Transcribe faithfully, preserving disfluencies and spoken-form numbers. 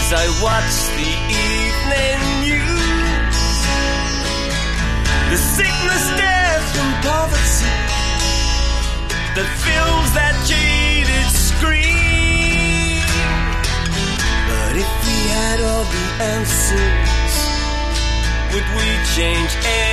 as I watch the evening news. The sickness, death and poverty that fills that jaded screen. But if we had all the answers, would we change anything?